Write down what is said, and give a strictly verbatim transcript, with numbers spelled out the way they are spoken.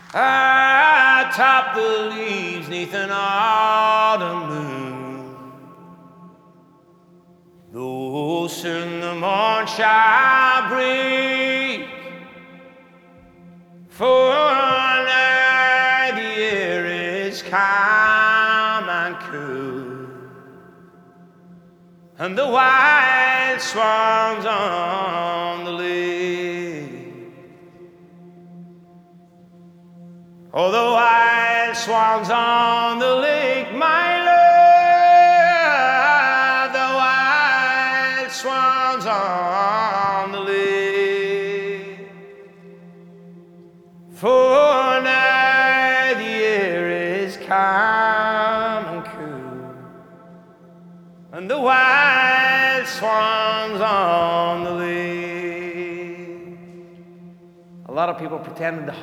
atop the leaves neath an autumn moon. Though soon the morn shall break, for now the air is calm and cool, and the wild swans on the lake, oh, the wild swans on the lake, my love, the wild swans on the lake. For now the air is calm and cool, and the wild swans on the lake. A lot of people pretending to